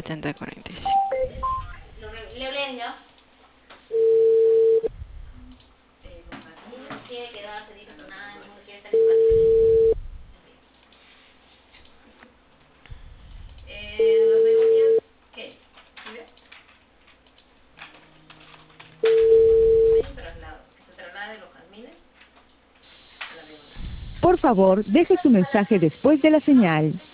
7045. ¿Le hablé ya? Los jardines, quiere quedarse, dice que nada, no quiere estar en su casa. Las begonias, ¿qué? ¿Mira? Hay un traslado, que se traslade de los jazmines a la begonia. Por favor, deje su mensaje después de la señal.